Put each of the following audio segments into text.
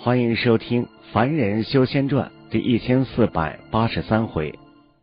欢迎收听《凡人修仙传》第1483回。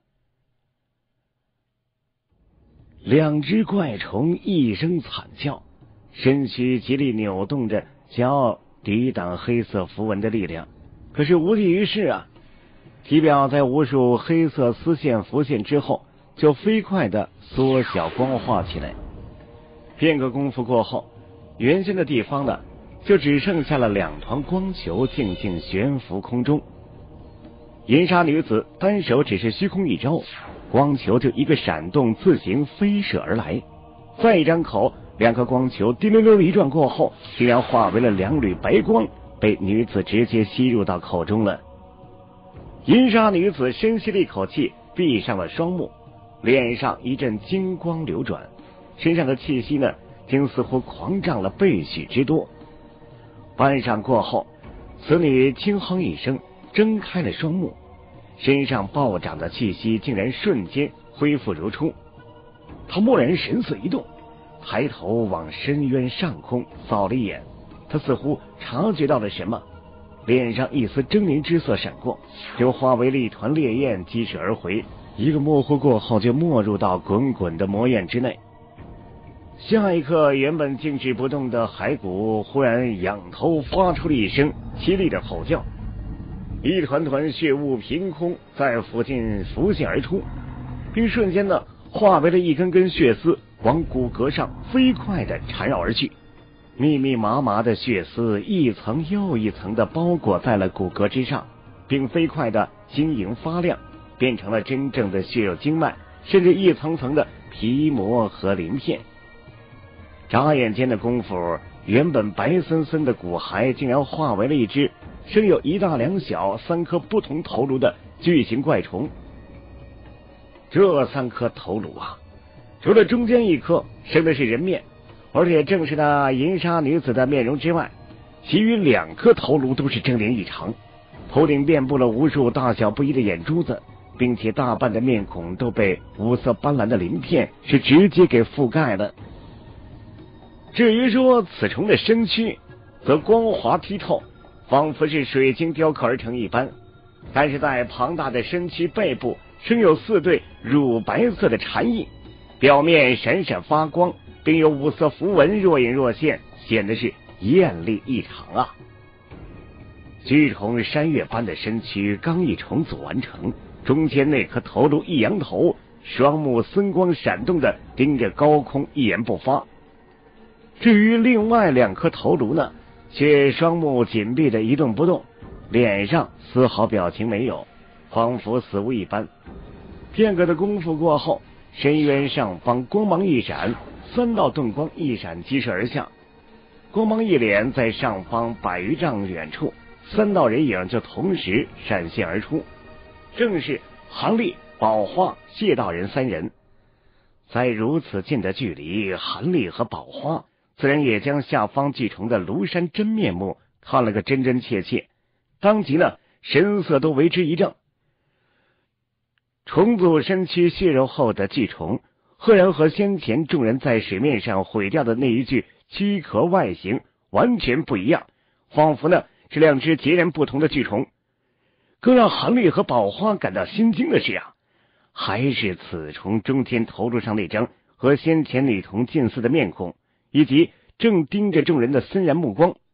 两只怪虫一声惨叫，身躯极力扭动着，想要抵挡黑色符文的力量，可是无济于事啊！体表在无数黑色丝线浮现之后，就飞快地缩小光化起来。片刻功夫过后，原先的地方呢，就只剩下了两团光球静静悬浮空中。银纱女子单手只是虚空一招，光球就一个闪动自行飞射而来。再一张口，两颗光球滴溜溜一转过后，竟然化为了两缕白光，被女子直接吸入到口中了。银纱女子深吸了一口气，闭上了双目，脸上一阵金光流转，身上的气息呢，竟似乎狂涨了倍许之多。半晌过后，此女轻哼一声，睁开了双目，身上暴涨的气息竟然瞬间恢复如初。她蓦然神色一动，抬头往深渊上空扫了一眼，她似乎察觉到了什么，脸上一丝狰狞之色闪过，就化为了一团烈焰激射而回，一个模糊过后就没入到滚滚的魔焰之内。下一刻，原本静止不动的骸骨忽然仰头发出了一声凄厉的吼叫，一团团血雾凭空在附近浮现而出，并瞬间呢化为了一根根血丝，往骨骼上飞快地缠绕而去。密密麻麻的血丝一层又一层地包裹在了骨骼之上，并飞快地晶莹发亮，变成了真正的血肉经脉，甚至一层层的皮膜和鳞片。眨眼间的功夫，原本白森森的骨骸竟然化为了一只生有一大两小三颗不同头颅的巨型怪虫。这三颗头颅啊，除了中间一颗生的是人面，而且正是那银纱女子的面容之外，其余两颗头颅都是狰狞异常，头顶遍布了无数大小不一的眼珠子，并且大半的面孔都被五色斑斓的鳞片是直接给覆盖了。至于说此虫的身躯，则光滑剔透，仿佛是水晶雕刻而成一般，但是在庞大的身躯背部生有4对乳白色的蝉翼，表面闪闪发光，并有5色符文若隐若现，显得是艳丽异常啊！巨虫山岳般的身躯刚一重组完成，中间那颗头颅一扬头，双目森光闪动的盯着高空，一言不发。至于另外两颗头颅呢，却双目紧闭的一动不动，脸上丝毫表情没有，仿佛死物一般。片刻的功夫过后，深渊上方光芒一闪，3道盾光一闪激射而下，光芒一连，在上方100余丈远处，3道人影就同时闪现而出，正是韩立、宝花、谢道人3人。在如此近的距离，韩立和宝花自然也将下方巨虫的庐山真面目看了个真真切切，当即呢神色都为之一怔。重组身躯血肉后的巨虫，赫然和先前众人在水面上毁掉的那一具躯壳外形完全不一样，仿佛呢是2只截然不同的巨虫。更让韩立和宝花感到心惊的是啊，还是此虫中间头颅上那张和先前女童近似的面孔，以及正盯着众人的森然目光。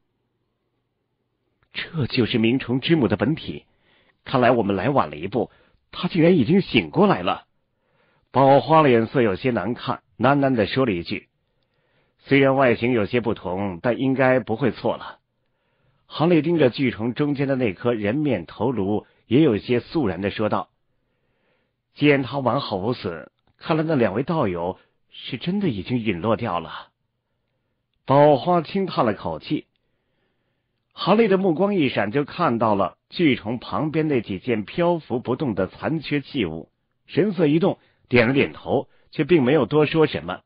这就是冥虫之母的本体，看来我们来晚了一步，他竟然已经醒过来了。宝花脸色有些难看，喃喃地说了一句，虽然外形有些不同，但应该不会错了。韩立盯着巨虫中间的那颗人面头颅，也有些肃然地说道，见他完好无损，看来那2位道友是真的已经陨落掉了。宝花轻叹了口气，韩立的目光一闪，就看到了巨虫旁边那几件漂浮不动的残缺器物，神色一动，点了点头，却并没有多说什么。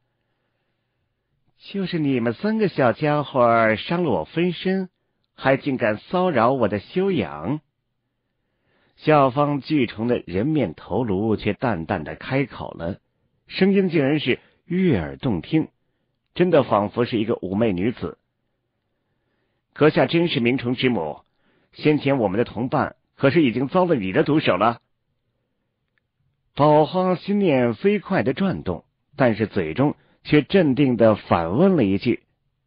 就是你们3个小家伙伤了我分身，还竟敢骚扰我的修养。下方巨虫的人面头颅却淡淡的开口了，声音竟然是悦耳动听，真的仿佛是一个妩媚女子。 阁下真是冥虫之母，先前我们的同伴可是已经遭了你的毒手了。宝花心念飞快的转动，但是嘴中却镇定的反问了一句：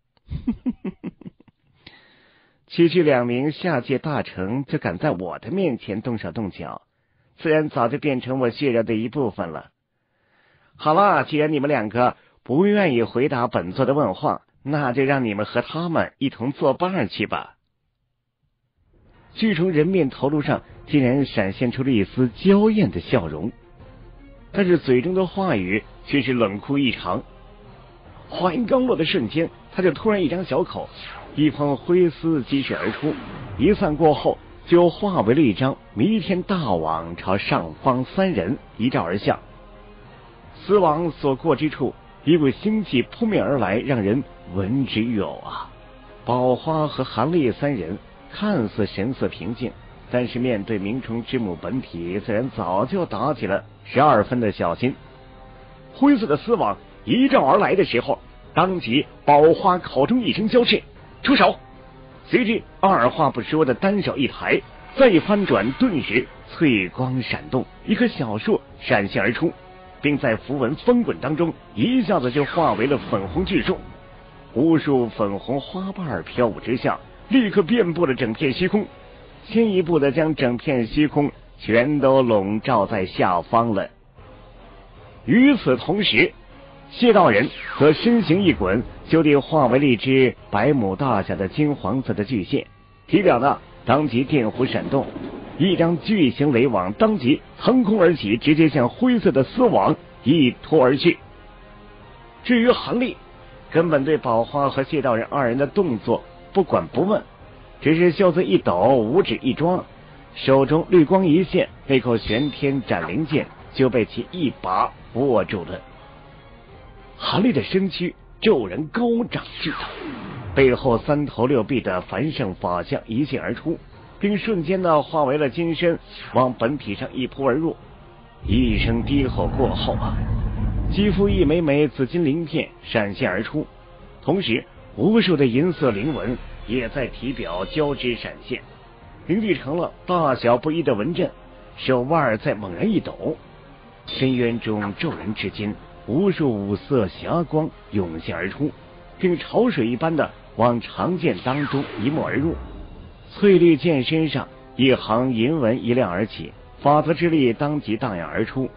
区区2名下界大臣就敢在我的面前动手动脚，自然早就变成我血肉的一部分了。好了，既然你们2个不愿意回答本座的问话，那就让你们和他们一同作伴去吧。巨虫人面头颅上竟然闪现出了一丝娇艳的笑容，但是嘴中的话语却是冷酷异常。话音刚落的瞬间，他就突然一张小口，一蓬灰丝激射而出，一散过后就化为了一张弥天大网，朝上方3人一照而下。丝网所过之处，一股腥气扑面而来，让人闻之欲呕啊！宝花和韩立3人看似神色平静，但是面对冥虫之母本体，自然早就打起了12分的小心。灰色的丝网一照而来的时候，当即宝花口中一声娇斥：“出手！”随之二话不说的单手一抬，再翻转，顿时翠光闪动，一棵小树闪现而出，并在符文翻滚当中一下子就化为了粉红巨树。无数粉红花瓣飘舞之下，立刻遍布了整片虚空，先一步的将整片虚空全都笼罩在下方了。与此同时，谢道人则身形一滚，就地化为了一只100亩大小的金黄色的巨蟹，体表呢当即电弧闪动，一张巨型雷网当即腾空而起，直接向灰色的丝网一拖而去。至于韩立，根本对宝花和谢道人2人的动作不管不问，只是袖子一抖，五指一抓，手中绿光一现，那口玄天斩灵剑就被其一把握住了。韩立的身躯骤然高长巨大，背后3头6臂的繁盛法相一现而出，并瞬间呢化为了金身，往本体上一扑而入。一声低吼过后啊，肌肤一枚枚紫金鳞片闪现而出，同时无数的银色灵纹也在体表交织闪现，凝聚成了大小不一的纹阵。手腕在猛然一抖，深渊中骤然之间，无数五色霞光涌现而出，并潮水一般的往长剑当中一没而入。翠绿剑身上一行银纹一亮而起，法则之力当即荡漾而出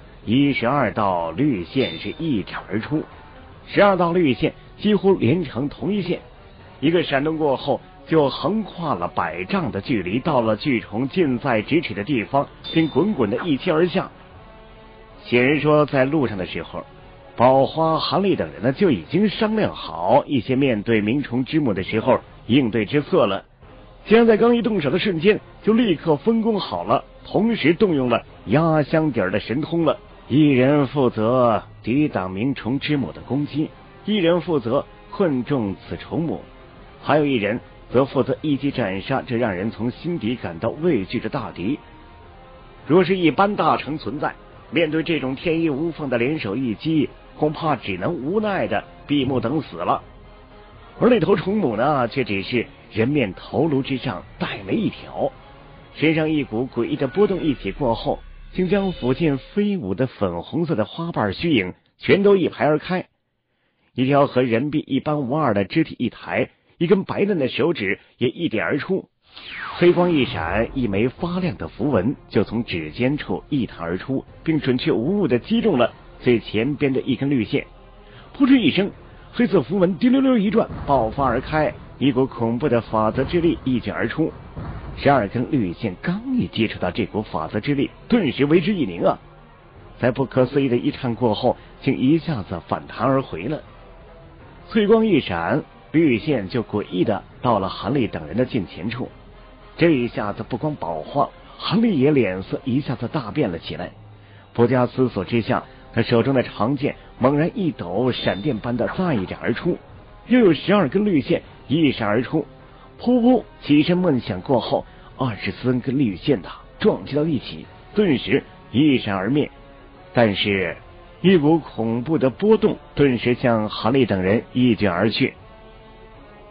，12道绿线是一斩而出，12道绿线几乎连成同一线，一个闪动过后就横跨了100丈的距离，到了巨虫近在咫尺的地方，并滚滚的一击而下。显然说，在路上的时候，宝花、韩立等人呢就已经商量好一些面对冥虫之母的时候应对之策了。既然在刚一动手的瞬间就立刻分工好了，同时动用了压箱底儿的神通了，一人负责抵挡冥虫之母的攻击，一人负责困中此虫母，还有一人则负责一击斩杀这让人从心底感到畏惧的大敌。若是一般大成存在，面对这种天衣无缝的联手一击，恐怕只能无奈的闭目等死了。而那头虫母呢，却只是人面头颅之上带眉一挑，身上一股诡异的波动一起过后，竟将附近飞舞的粉红色的花瓣虚影全都一排而开。一条和人臂一般无二的肢体一抬，一根白嫩的手指也一点而出，黑光一闪，一枚发亮的符文就从指尖处一弹而出，并准确无误地击中了最前边的一根绿线。扑哧一声，黑色符文滴溜溜一转，爆发而开，一股恐怖的法则之力一卷而出。12根绿线刚一接触到这股法则之力，顿时为之一凝啊！在不可思议的一颤过后，竟一下子反弹而回了。翠光一闪，绿线就诡异的到了韩立等人的近前处。这一下子不光宝花，韩立也脸色一下子大变了起来。不加思索之下，他手中的长剑猛然一抖，闪电般的再一斩而出，又有12根绿线一闪而出，噗噗几声闷响过后，23根绿线撞击到一起，顿时一闪而灭。但是一股恐怖的波动顿时向韩立等人一卷而去。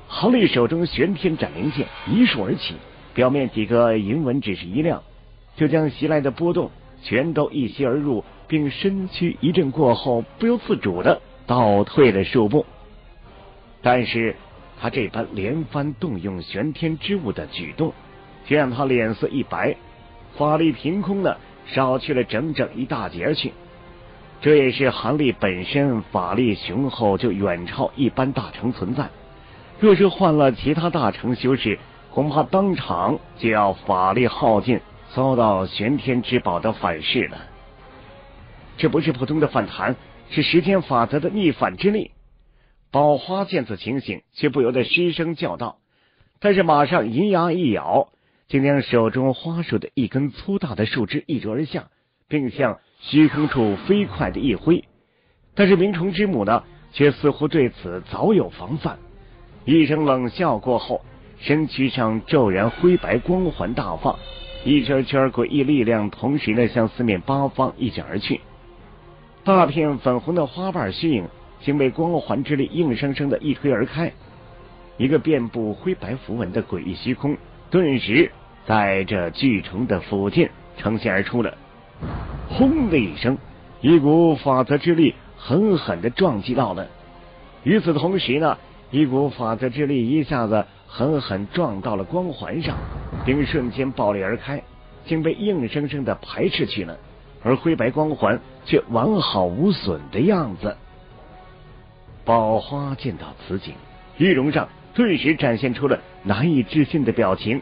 韩立手中玄天斩灵剑一束而起，表面几个银纹只是一亮，就将袭来的波动全都一袭而入，并身躯一震过后，不由自主的倒退了数步。但是他这般连番动用玄天之物的举动，却让他脸色一白，法力凭空的少去了整整一大截去。这也是韩立本身法力雄厚，就远超一般大成存在。若是换了其他大成修士，恐怕当场就要法力耗尽，遭到玄天之宝的反噬了。这不是普通的反弹，是时间法则的逆反之力。宝花见此情形，却不由得失声叫道，但是马上银牙一咬，竟将手中花束的一根粗大的树枝一啄而下，并向虚空处飞快的一挥。但是鸣虫之母呢，却似乎对此早有防范，一声冷笑过后，身躯上骤然灰白光环大放，一圈圈诡异力量同时的向四面八方一卷而去。大片粉红的花瓣虚影竟被光环之力硬生生的一推而开，一个遍布灰白符文的诡异虚空顿时在这巨虫的附近呈现而出了。轰的一声，一股法则之力狠狠的撞击到了。与此同时呢，一股法则之力一下子狠狠撞到了光环上，并瞬间爆裂而开，竟被硬生生的排斥去了，而灰白光环却完好无损的样子。宝花见到此景，玉容上顿时展现出了难以置信的表情。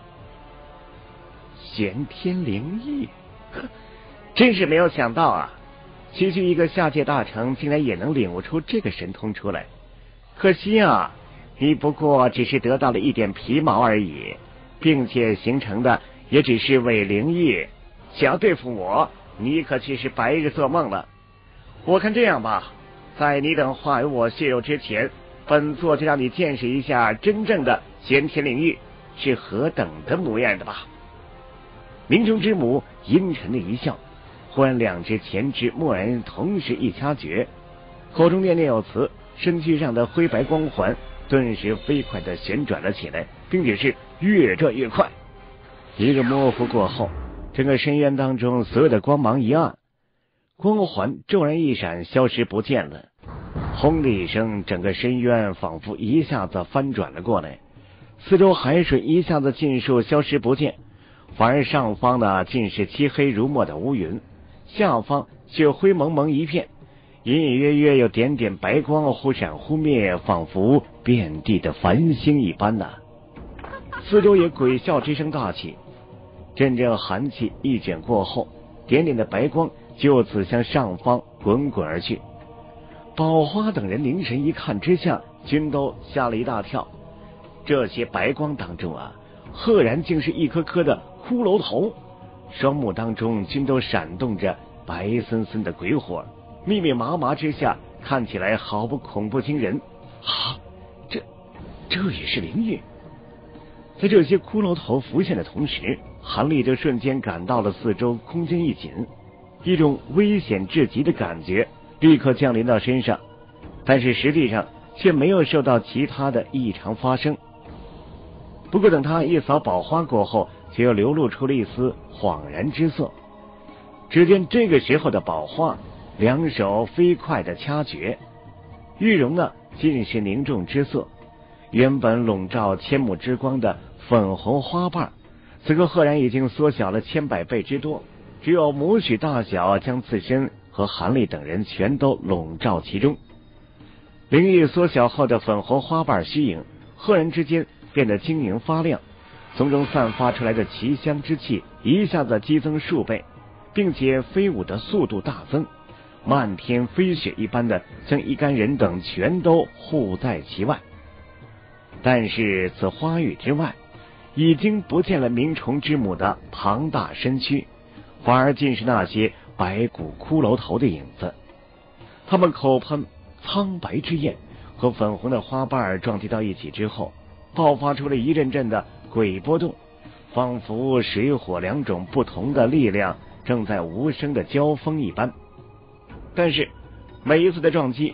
玄天灵翼，真是没有想到啊！区区一个下界大成，竟然也能领悟出这个神通出来。可惜啊，你不过只是得到了一点皮毛而已，并且形成的也只是伪灵翼，想要对付我，你可却是白日做梦了。我看这样吧，在你等化为我血肉之前，本座就让你见识一下真正的玄天灵域是何等的模样的吧。鸣虫之母阴沉的一笑，忽然两只前肢蓦然同时一掐诀，口中念念有词，身躯上的灰白光环顿时飞快的旋转了起来，并且是越转越快。一个模糊过后，整个深渊当中所有的光芒一暗，光环骤然一闪，消失不见了。轰的一声，整个深渊仿佛一下子翻转了过来，四周海水一下子尽数消失不见，反而上方呢尽是漆黑如墨的乌云，下方却灰蒙蒙一片，隐隐约约有点点白光忽闪忽灭，仿佛遍地的繁星一般呐。四周也鬼笑之声大起，阵阵寒气一卷过后，点点的白光就此向上方滚滚而去。宝花等人凝神一看之下，均都吓了一大跳。这些白光当中啊，赫然竟是一颗颗的骷髅头，双目当中均都闪动着白森森的鬼火，密密麻麻之下，看起来毫不恐怖惊人啊！这也是灵域。在这些骷髅头浮现的同时，韩立就瞬间感到了四周空间一紧，一种危险至极的感觉立刻降临到身上，但是实际上却没有受到其他的异常发生。不过等他一扫宝花过后，却又流露出了一丝恍然之色。只见这个时候的宝花两手飞快的掐诀，玉容呢尽是凝重之色，原本笼罩千亩之光的粉红花瓣，此刻赫然已经缩小了千百倍之多，只有拇指大小，将自身和韩立等人全都笼罩其中。灵翼缩小后的粉红花瓣虚影，赫然之间变得晶莹发亮，从中散发出来的奇香之气一下子激增数倍，并且飞舞的速度大增，漫天飞雪一般的将一干人等全都护在其外。但是此花域之外，已经不见了鸣虫之母的庞大身躯，反而尽是那些白骨骷髅头的影子。他们口喷苍白之焰，和粉红的花瓣撞击到一起之后，爆发出了一阵阵的鬼波动，仿佛水火两种不同的力量正在无声的交锋一般。但是每一次的撞击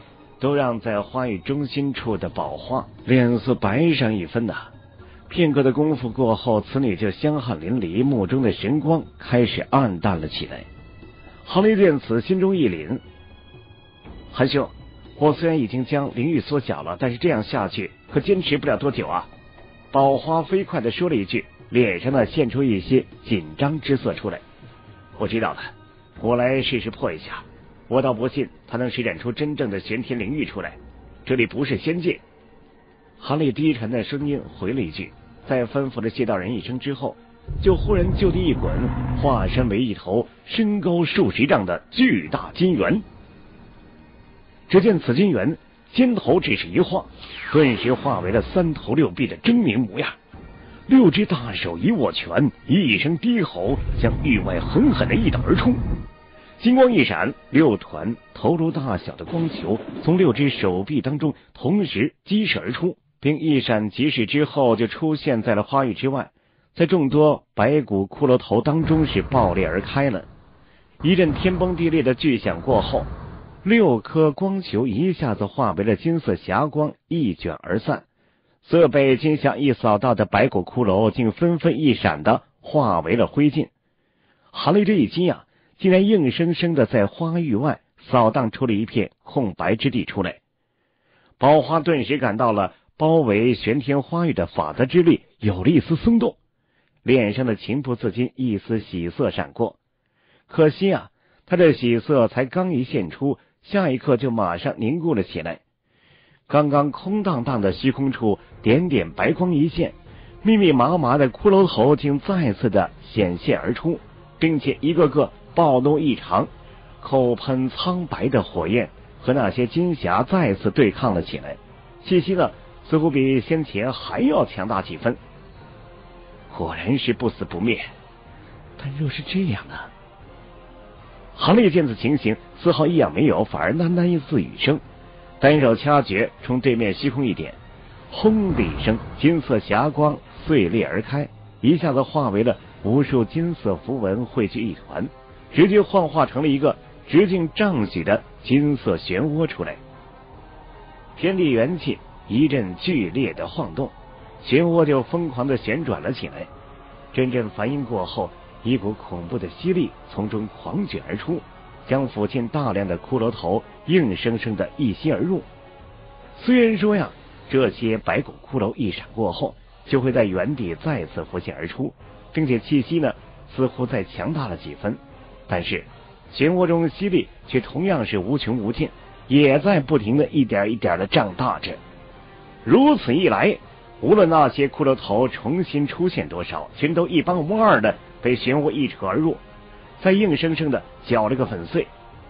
都让在花域中心处的宝花脸色白上一分呐。片刻的功夫过后，此女就香汗淋漓，目中的神光开始暗淡了起来。韩立见此，心中一凛，韩兄，我虽然已经将灵域缩小了，但是这样下去可坚持不了多久啊。宝花飞快地说了一句，脸上呢现出一些紧张之色出来。我知道了，我来试试破一下。我倒不信他能施展出真正的玄天灵域出来，这里不是仙界。韩立低沉的声音回了一句，在吩咐了谢道人一声之后，就忽然就地一滚，化身为一头身高数十丈的巨大金猿。只见此金猿肩头只是一晃，顿时化为了3头6臂的狰狞模样，6只大手一握拳，一声低吼，向域外狠狠的一打而冲。金光一闪，6团头颅大小的光球从6只手臂当中同时激射而出，并一闪即逝之后就出现在了花域之外，在众多白骨骷髅头当中是爆裂而开了。一阵天崩地裂的巨响过后，6颗光球一下子化为了金色霞光，一卷而散。所有被金霞一扫到的白骨骷髅竟纷纷一闪的化为了灰烬。韩立这一击啊，竟然硬生生的在花域外扫荡出了一片空白之地出来。宝花顿时感到了包围玄天花域的法则之力有了一丝松动，脸上的情不自禁一丝喜色闪过。可惜啊，他这喜色才刚一现出，下一刻就马上凝固了起来。刚刚空荡荡的虚空处，点点白光一现，密密麻麻的骷髅头竟再次的显现而出，并且一个个暴怒异常，口喷苍白的火焰，和那些金霞再次对抗了起来，气息呢似乎比先前还要强大几分。果然是不死不灭，但若是这样呢？韩立见此情形，丝毫异样没有，反而喃喃自语声，单手掐诀，冲对面虚空一点，轰的一声，金色霞光碎裂而开，一下子化为了无数金色符文汇聚一团，直接幻化成了一个直径丈许的金色漩涡出来。天地元气一阵剧烈的晃动，漩涡就疯狂的旋转了起来。阵阵梵音过后，一股恐怖的吸力从中狂卷而出，将附近大量的骷髅头硬生生的一吸而入。虽然说呀，这些白骨骷髅一闪过后就会在原地再次浮现而出，并且气息呢似乎再强大了几分，但是漩涡中吸力却同样是无穷无尽，也在不停的一点一点的胀大着。如此一来，无论那些骷髅头重新出现多少，全都一帮无二的被漩涡一扯而入，再硬生生的搅了个粉碎。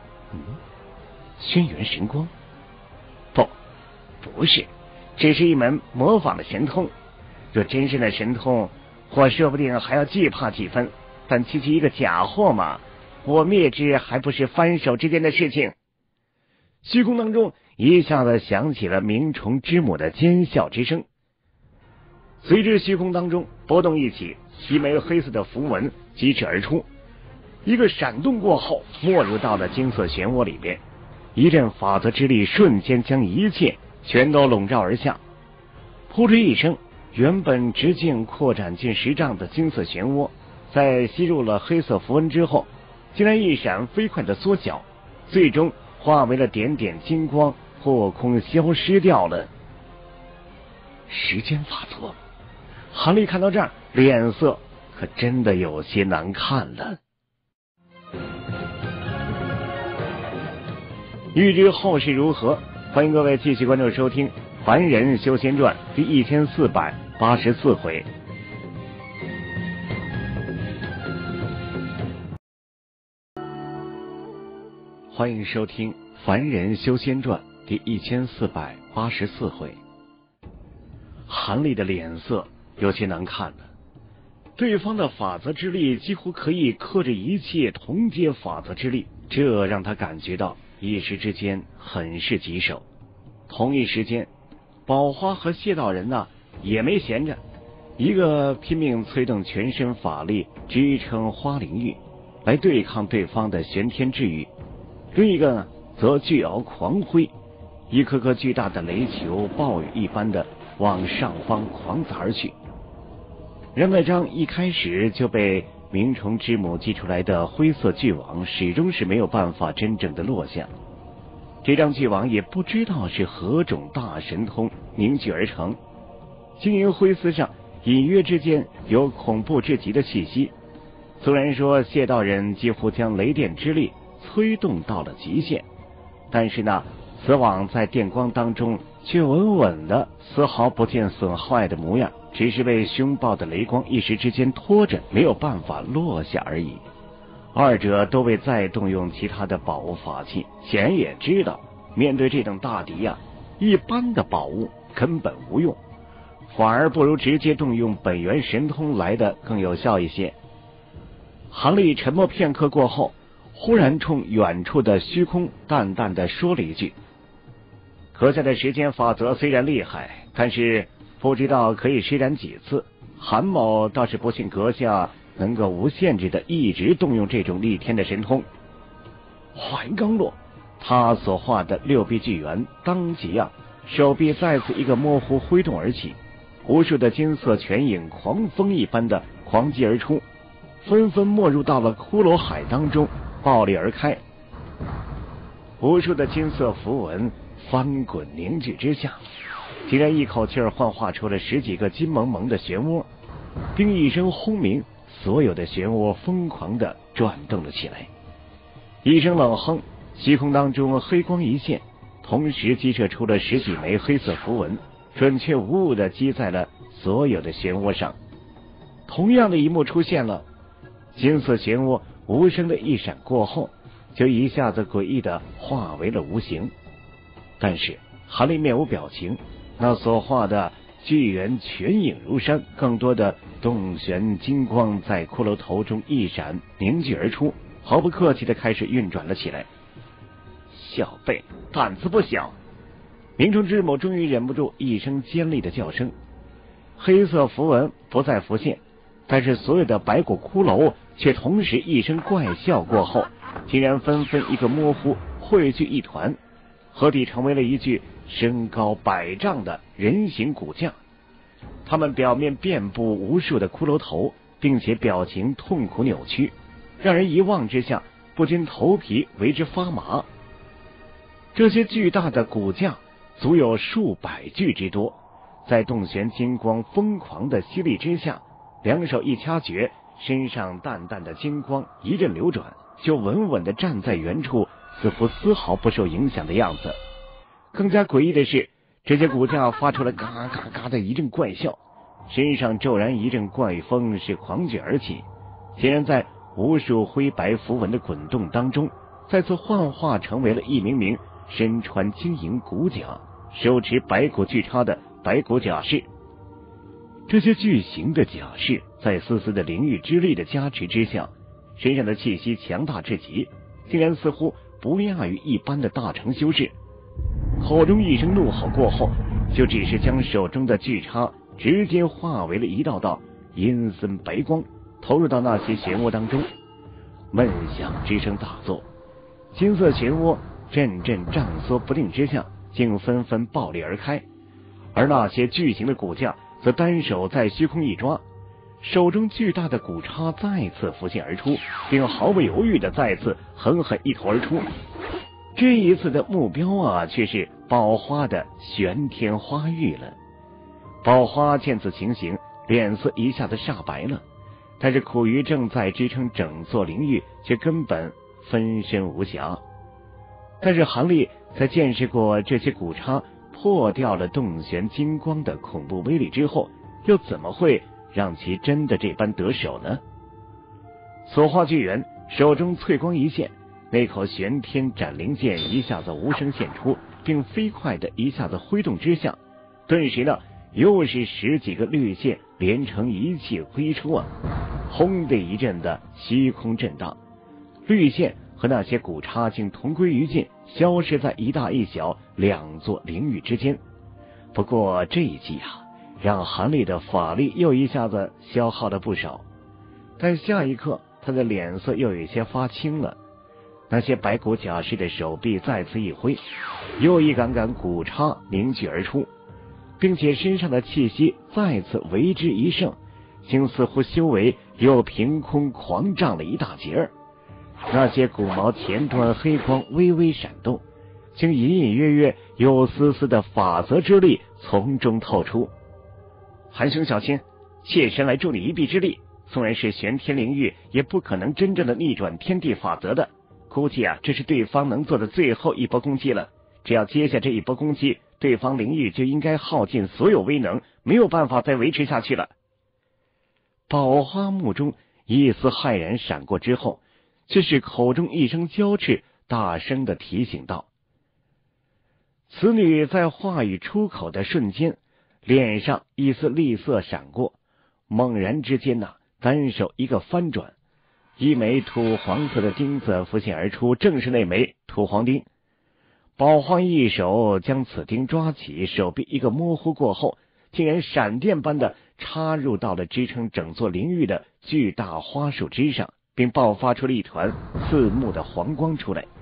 轩辕神光？不是，这是一门模仿的神通。若真是那神通，我说不定还要惧怕几分，但区区一个假货嘛，我灭之还不是翻手之间的事情。虚空当中一下子响起了鸣虫之母的尖笑之声，随之虚空当中波动一起，一枚黑色的符文疾驰而出，一个闪动过后没入到了金色漩涡里边，一阵法则之力瞬间将一切全都笼罩而下。扑哧一声，原本直径扩展近10丈的金色漩涡，在吸入了黑色符文之后，竟然一闪飞快的缩小，最终化为了点点金光，破空消失掉了。时间法则。韩立看到这儿，脸色可真的有些难看了。欲知后事如何，欢迎各位继续关注收听《凡人修仙传》第1484回。欢迎收听《凡人修仙传》第1484回。韩立的脸色有些难看了，对方的法则之力几乎可以克制一切同阶法则之力，这让他感觉到一时之间很是棘手。同一时间，宝花和谢道人呢也没闲着，一个拼命催动全身法力支撑花灵域来对抗对方的玄天之域，另一个呢则巨鳌狂挥， 一颗颗巨大的雷球暴雨一般的往上方狂砸而去。任外章一开始就被冥虫之母寄出来的灰色巨网始终是没有办法真正的落下。这张巨网也不知道是何种大神通凝聚而成，晶莹灰丝上隐约之间有恐怖至极的气息。虽然说谢道人几乎将雷电之力催动到了极限，但是呢，此网在电光当中却稳稳的，丝毫不见损坏的模样，只是被凶暴的雷光一时之间拖着，没有办法落下而已。二者都未再动用其他的宝物法器，显然也知道面对这等大敌啊，一般的宝物根本无用，反而不如直接动用本源神通来的更有效一些。韩立沉默片刻过后，忽然冲远处的虚空淡淡的说了一句：阁下的时间法则虽然厉害，但是不知道可以施展几次。韩某倒是不信阁下能够无限制的一直动用这种逆天的神通。话音刚落，他所化的六臂巨猿当即手臂再次一个模糊挥动而起，无数的金色拳影狂风一般的狂击而出，纷纷没入到了骷髅海当中，爆裂而开。无数的金色符文翻滚凝聚之下，竟然一口气幻化出了10几个金蒙蒙的漩涡，并一声轰鸣，所有的漩涡疯狂地转动了起来。一声冷哼，虚空当中黑光一现，同时击射出了10几枚黑色符文，准确无误地击在了所有的漩涡上。同样的一幕出现了，金色漩涡无声的一闪过后，就一下子诡异地化为了无形。但是韩立面无表情，那所化的巨猿拳影如山，更多的洞玄金光在骷髅头中一闪凝聚而出，毫不客气地开始运转了起来。小辈胆子不小！冥虫之母终于忍不住一声尖利的叫声。黑色符文不再浮现，但是所有的白骨骷髅却同时一声怪笑过后，竟然纷纷一个模糊汇聚一团，合体成为了一具身高100丈的人形骨架。他们表面遍布无数的骷髅头，并且表情痛苦扭曲，让人一望之下不禁头皮为之发麻。这些巨大的骨架足有数百具之多，在洞玄金光疯狂的吸力之下，两手一掐诀，身上淡淡的金光一阵流转，就稳稳地站在原处，似乎丝毫不受影响的样子。更加诡异的是，这些骨架发出了嘎嘎嘎的一阵怪笑，身上骤然一阵怪风是狂卷而起，显然在无数灰白符文的滚动当中，再次幻化成为了一名名身穿金银骨甲，手持白骨巨叉的白骨甲士。这些巨型的甲士在丝丝的灵域之力的加持之下，身上的气息强大至极，竟然似乎不亚于一般的大成修士。口中一声怒吼过后，就只是将手中的巨叉直接化为了一道道阴森白光，投入到那些漩涡当中。闷响之声大作，金色漩涡阵阵胀缩不定之下，竟纷纷爆裂而开。而那些巨型的骨架则单手在虚空一抓，手中巨大的骨叉再次浮现而出，并毫不犹豫地再次狠狠一投而出。这一次的目标却是宝花的玄天花玉了。宝花见此情形，脸色一下子煞白了，但是苦于正在支撑整座灵域，却根本分身无暇。但是韩立在见识过这些骨叉破掉了洞玄金光的恐怖威力之后，又怎么会让其真的这般得手呢？所化巨猿手中翠光一现，那口玄天斩灵剑一下子无声现出，并飞快的一下子挥动之下，顿时呢又是10几个绿线连成一气挥出轰的一阵的虚空震荡，绿线和那些骨叉竟同归于尽，消失在一大一小两座灵域之间。不过这一击让韩立的法力又一下子消耗了不少，但下一刻他的脸色又有些发青了。 那些白骨甲士的手臂再次一挥，又一杆杆骨叉凝聚而出，并且身上的气息再次为之一盛，竟似乎修为又凭空狂涨了一大截儿。那些骨毛前端黑光微微闪动，竟隐隐约约有丝丝的法则之力从中透出。韩兄小心，妾身来助你一臂之力，纵然是玄天灵域，也不可能真正的逆转天地法则的。估计这是对方能做的最后一波攻击了。只要接下这一波攻击，对方灵域就应该耗尽所有威能，没有办法再维持下去了。宝花目中一丝骇然闪过之后，却是口中一声娇斥，大声的提醒道：“此女在话语出口的瞬间，脸上一丝厉色闪过，猛然之间单手一个翻转，一枚土黄色的钉子浮现而出，正是那枚土黄钉。宝花一手将此钉抓起，手臂一个模糊过后，竟然闪电般的插入到了支撑整座灵域的巨大花树之上，并爆发出了一团刺目的黄光出来。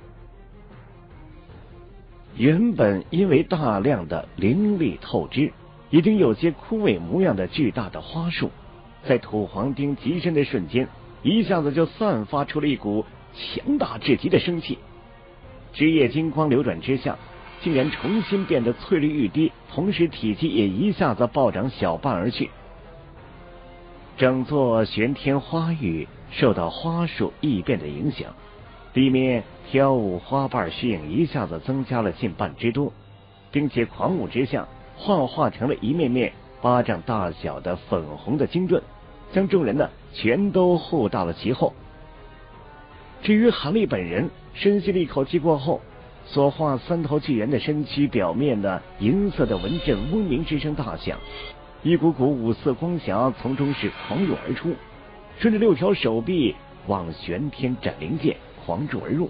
原本因为大量的灵力透支，已经有些枯萎模样的巨大的花树，在土黄钉极身的瞬间，一下子就散发出了一股强大至极的生气。枝叶金光流转之下，竟然重新变得翠绿欲滴，同时体积也一下子暴涨小半而去。整座玄天花域受到花树异变的影响，里面飘舞花瓣虚影一下子增加了近半之多，并且狂舞之下幻化成了一面面巴掌大小的粉红的金盾，将众人全都护到了其后。至于韩立本人，深吸了一口气过后，所化三头巨猿的身躯表面银色的纹阵嗡鸣之声大响，一股股五色光霞从中是狂涌而出，顺着6条手臂往玄天斩灵剑狂注而入。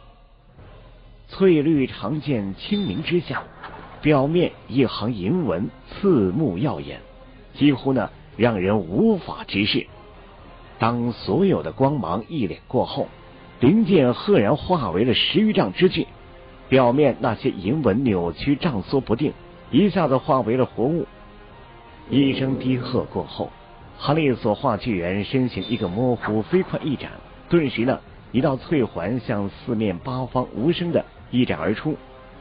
翠绿长剑清明之下，表面一行银纹刺目耀眼，几乎让人无法直视。当所有的光芒一敛过后，灵剑赫然化为了10余丈之巨，表面那些银纹扭曲胀缩不定，一下子化为了活物。一声低喝过后，韩立所化巨猿身形一个模糊，飞快一展，顿时一道翠环向四面八方无声的一展而出。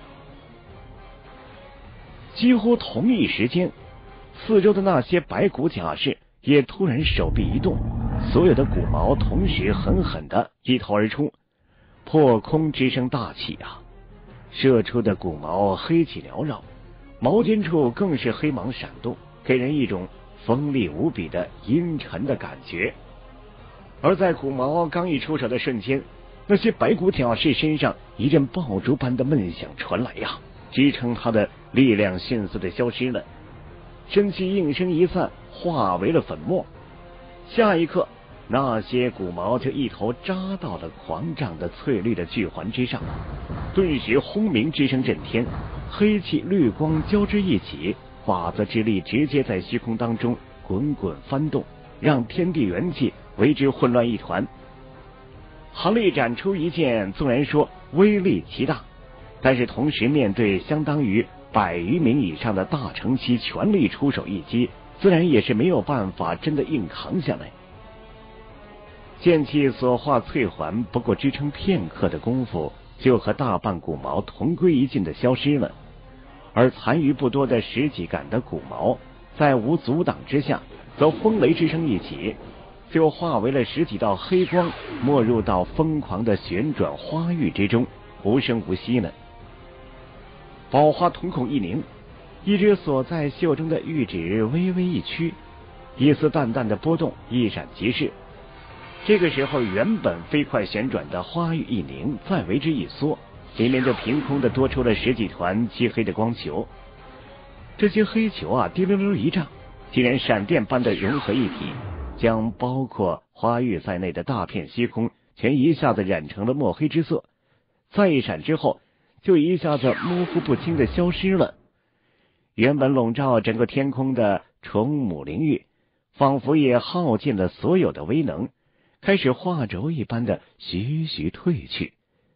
几乎同一时间，四周的那些白骨甲士也突然手臂一动，所有的骨毛同时狠狠的一头而出，破空之声大起射出的骨毛黑气缭绕，毛尖处更是黑芒闪动，给人一种锋利无比的阴沉的感觉。而在骨毛刚一出手的瞬间，那些白骨甲士身上一阵爆竹般的闷响传来支撑他的力量迅速的消失了，身躯应声一散，化为了粉末。下一刻，那些骨毛就一头扎到了狂涨的翠绿的巨环之上，顿时轰鸣之声震天，黑气绿光交织一起，法则之力直接在虚空当中滚滚翻动，让天地元气为之混乱一团。韩立展出一剑，纵然说威力极大，但是同时面对相当于100余名以上的大乘期全力出手一击，自然也是没有办法真的硬扛下来。剑气所化翠环不过支撑片刻的功夫，就和大半骨毛同归于尽的消失了，而残余不多的10几杆的骨毛，在无阻挡之下，则风雷之声一起，就化为了10几道黑光，没入到疯狂的旋转花域之中，无声无息了。宝花瞳孔一凝，一只锁在袖中的玉指微微一屈，一丝淡淡的波动一闪即逝。这个时候，原本飞快旋转的花域一凝，再为之一缩，里面就凭空的多出了10几团漆黑的光球。这些黑球滴溜溜一丈，竟然闪电般的融合一体，将包括花域在内的大片虚空全一下子染成了墨黑之色，再一闪之后，就一下子模糊不清的消失了。原本笼罩整个天空的重母灵域，仿佛也耗尽了所有的威能，开始化轴一般的徐徐退去，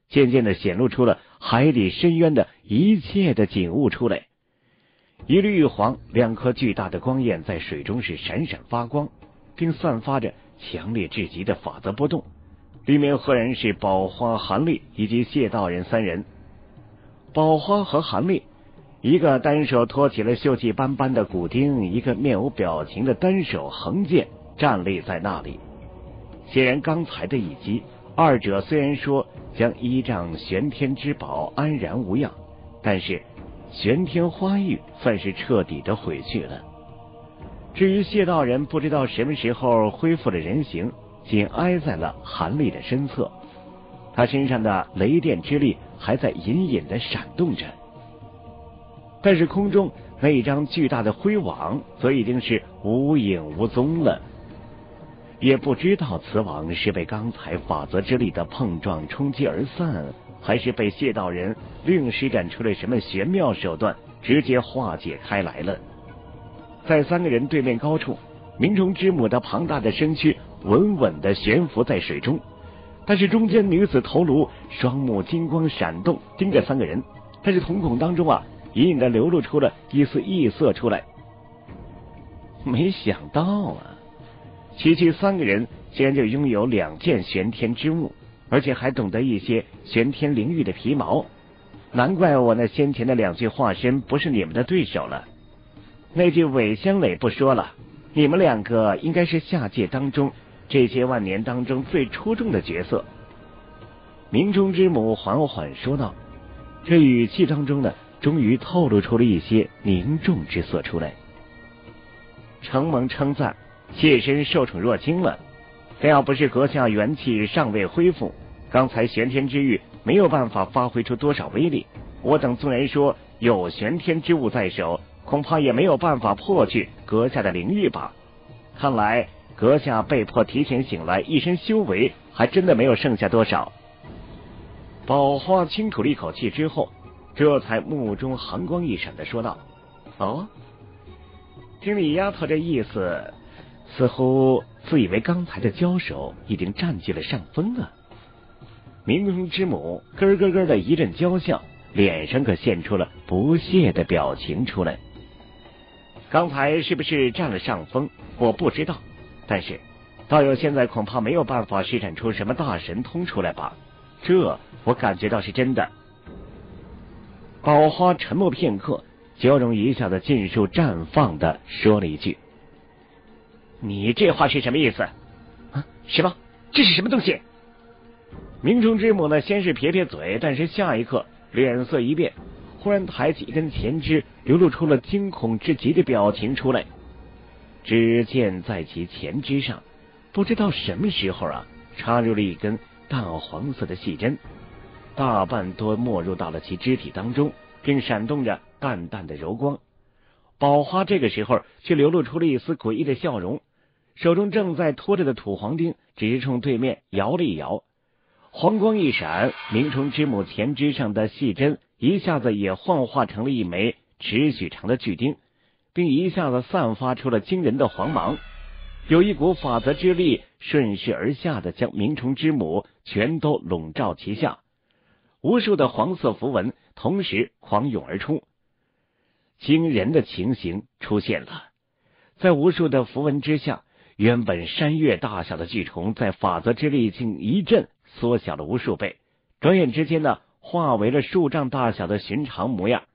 渐渐的显露出了海底深渊的一切的景物出来。一绿一黄两颗巨大的光焰在水中是闪闪发光，并散发着强烈至极的法则波动。里面赫然是宝花、韩立以及谢道人三人。宝花和韩立，一个单手托起了锈迹斑斑的骨钉，一个面无表情的单手横剑站立在那里。显然刚才的一击，二者虽然说将依仗玄天之宝安然无恙，但是玄天花玉算是彻底的毁去了。至于谢道人不知道什么时候恢复了人形，紧挨在了韩立的身侧，他身上的雷电之力还在隐隐的闪动着，但是空中那一张巨大的灰网则已经是无影无踪了。也不知道此网是被刚才法则之力的碰撞冲击而散，还是被谢道人另施展出了什么玄妙手段直接化解开来了。在三个人对面高处，冥虫之母的庞大的身躯稳稳地悬浮在水中，但是中间女子头颅双目金光闪动，盯着三个人，但是瞳孔当中隐隐地流露出了一丝异色出来。没想到区区三个人竟然就拥有2件玄天之物，而且还懂得一些玄天灵域的皮毛，难怪我那先前的2具化身不是你们的对手了。那具韦香磊不说了，你们2个应该是下界当中这些万年当中最出众的角色。冥中之母缓缓说道，这语气当中呢，终于透露出了一些凝重之色出来。承蒙称赞，妾身受宠若惊了。但要不是阁下元气尚未恢复，刚才玄天之玉没有办法发挥出多少威力，我等纵然说有玄天之物在手，恐怕也没有办法破去阁下的灵域吧。看来阁下被迫提前醒来，一身修为还真的没有剩下多少。宝花轻吐了一口气之后，这才目中寒光一闪的说道，哦，听李丫头这意思，似乎自以为刚才的交手已经占据了上风啊。冥中之母咯咯咯的一阵娇笑，脸上可现出了不屑的表情出来。刚才是不是占了上风我不知道，但是道友现在恐怕没有办法施展出什么大神通出来吧，这我感觉到是真的。宝花沉默片刻，娇容一下子尽数绽放的说了一句，你这话是什么意思啊？什么？这是什么东西？冥中之母呢，先是撇撇嘴，但是下一刻脸色一变，忽然抬起一根前肢，流露出了惊恐至极的表情出来。只见在其前肢上，不知道什么时候插入了一根淡黄色的细针，大半多没入到了其肢体当中，并闪动着淡淡的柔光。宝花这个时候却流露出了一丝诡异的笑容，手中正在拖着的土黄钉直冲对面摇了一摇，黄光一闪，冥虫之母前肢上的细针一下子也幻化成了一枚尺许长的巨钉，并一下子散发出了惊人的黄芒，有一股法则之力顺势而下的将冥虫之母全都笼罩其下，无数的黄色符文同时狂涌而出。惊人的情形出现了，在无数的符文之下，原本山岳大小的巨虫在法则之力竟一震缩小了无数倍，转眼之间呢，化为了数丈大小的寻常模样。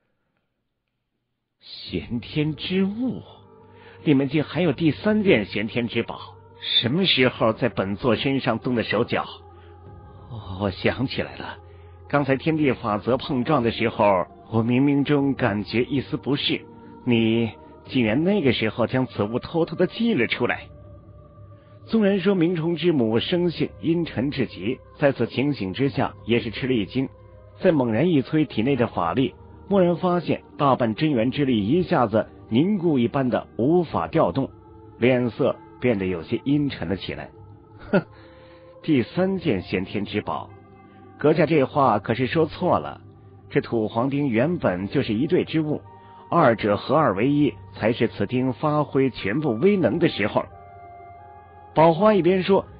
玄天之物，里面竟还有第3件玄天之宝，什么时候在本座身上动的手脚？我想起来了，刚才天地法则碰撞的时候，我冥冥中感觉一丝不适，你竟然那个时候将此物偷偷的寄了出来。纵然说冥虫之母生性阴沉至极，在此情形之下也是吃了一惊，再猛然一催体内的法力，蓦然发现大半真元之力一下子凝固一般的无法调动，脸色变得有些阴沉了起来。哼，第3件玄天之宝，阁下这话可是说错了，这土黄钉原本就是一对之物，二者合二为一才是此钉发挥全部威能的时候。宝花一边说，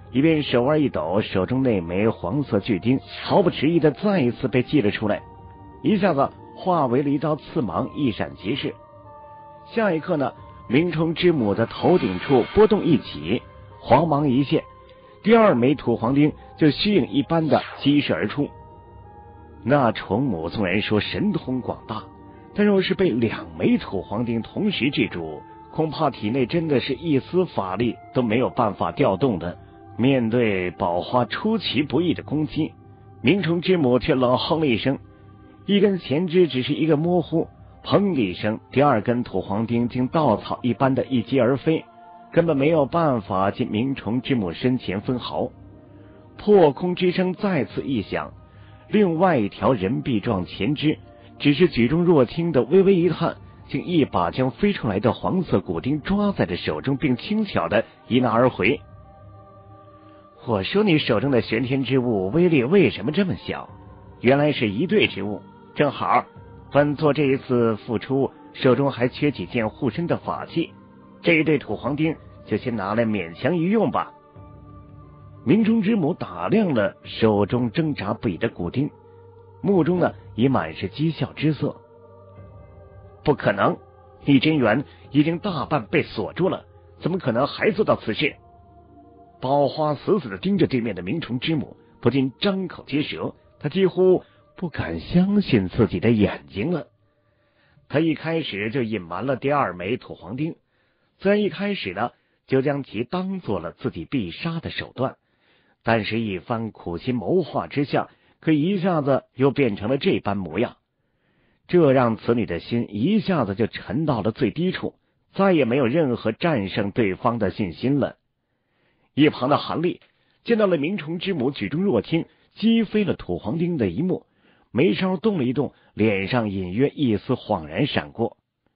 一边手腕一抖，手中那枚黄色巨钉毫不迟疑的再一次被祭了出来，一下子化为了一道刺芒，一闪即逝。下一刻呢，冥虫之母的头顶处波动一起，黄芒一现，第二枚土黄钉就虚影一般的激射而出。那虫母纵然说神通广大，但若是被2枚土黄钉同时制住，恐怕体内真的是一丝法力都没有办法调动的。面对宝花出其不意的攻击，冥虫之母却冷哼了一声，一根前肢只是一个模糊，砰的一声，第2根土黄钉竟稻草一般的一击而飞，根本没有办法进冥虫之母身前分毫。破空之声再次一响，另外一条人臂状前肢只是举重若轻的微微一探，竟一把将飞出来的黄色骨钉抓在了手中，并轻巧的一拿而回。我说你手中的玄天之物威力为什么这么小？原来是一对之物，正好本座这一次复出，手中还缺几件护身的法器，这一对土黄钉就先拿来勉强一用吧。冥虫之母打量了手中挣扎不已的骨钉，目中呢已满是讥笑之色。不可能，你真元已经大半被锁住了，怎么可能还做到此事？宝花死死地盯着对面的冥虫之母，不禁张口结舌，他几乎不敢相信自己的眼睛了。他一开始就隐瞒了第2枚土黄钉，虽然一开始呢就将其当做了自己必杀的手段，但是一番苦心谋划之下，可一下子又变成了这般模样，这让此女的心一下子就沉到了最低处，再也没有任何战胜对方的信心了。一旁的韩立见到了冥虫之母举重若轻击飞了土黄钉的一幕，眉梢动了一动，脸上隐约一丝恍然闪过。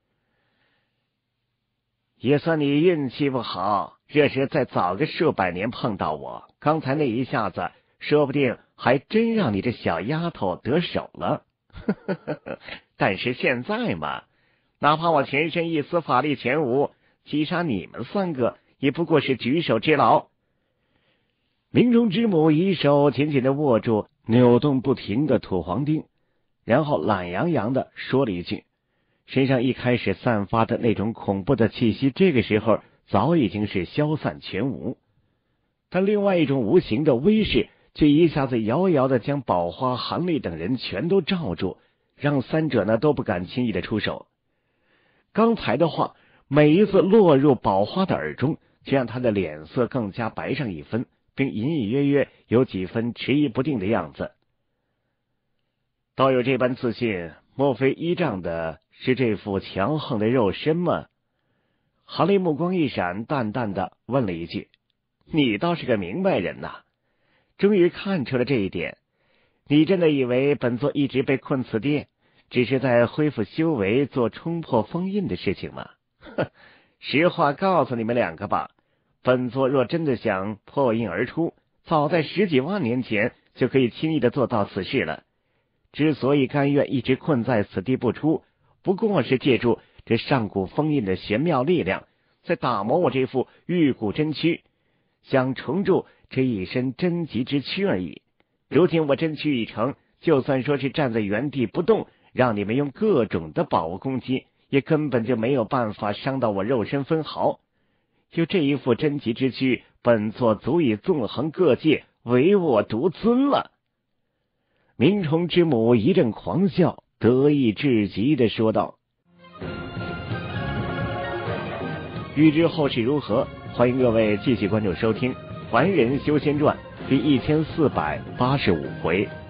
也算你运气不好，这时再早个数百年碰到我，刚才那一下子说不定还真让你这小丫头得手了。但是现在嘛，哪怕我全身一丝法力全无，击杀你们3个也不过是举手之劳。冥虫之母一手紧紧地握住扭动不停的土黄钉，然后懒洋洋地说了一句，身上一开始散发的那种恐怖的气息，这个时候早已经是消散全无。但另外一种无形的威势却一下子遥遥地将宝花、韩立等人全都罩住，让3者呢都不敢轻易的出手。刚才的话每一次落入宝花的耳中，却让他的脸色更加白上一分，并隐隐约约有几分迟疑不定的样子。都有这般自信，莫非依仗的是这副强横的肉身吗？韩立目光一闪，淡淡的问了一句：你倒是个明白人呐，终于看出了这一点。你真的以为本座一直被困此地，只是在恢复修为做冲破封印的事情吗？实话告诉你们2个吧，本座若真的想破印而出，早在10几万年前就可以轻易的做到此事了。之所以甘愿一直困在此地不出，不过是借助这上古封印的玄妙力量，在打磨我这副玉骨真躯，想重铸这一身真极之躯而已。如今我真躯已成，就算说是站在原地不动，让你们用各种的宝物攻击，也根本就没有办法伤到我肉身分毫。就这一副真极之躯，本座足以纵横各界，唯我独尊了。冥虫之母一阵狂笑，得意至极的说道。欲知后事如何，欢迎各位继续关注收听《凡人修仙传》第1485回。